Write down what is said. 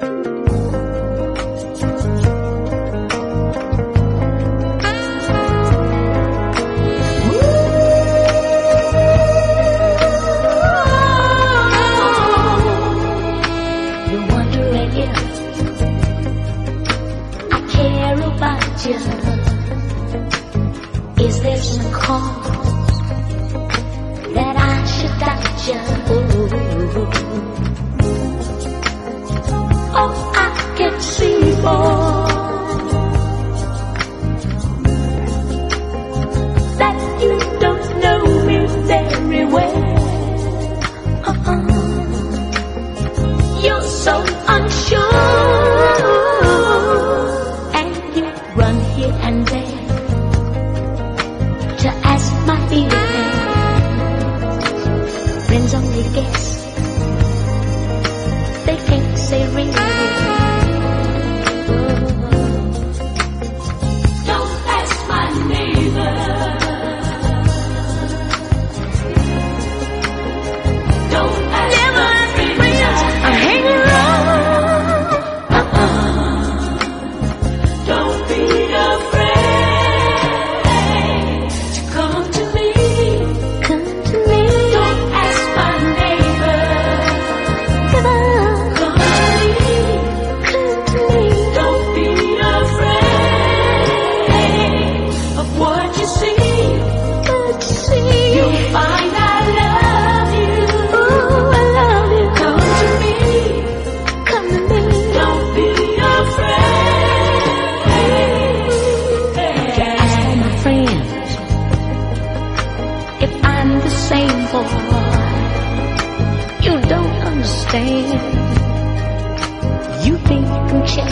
Is there some cause that I should doubt you? Oh, I can see, boy, that you don't know me very well. You're so unsure, and you run here and there to ask my feelings. Friends only guess, they can't say real. Don't ask my neighbor, don't ask my friends. I hang around. Don't be afraid to come to me. Come to me. Don't ask my neighbor. Come to me. Come to me. Don't be afraid of what you see. What you see. You'll find I love you. Oh, I love you. Come to me. Come to me. Don't be afraid. Ask all my friends if I'm the same boy. You don't understand. You think you can check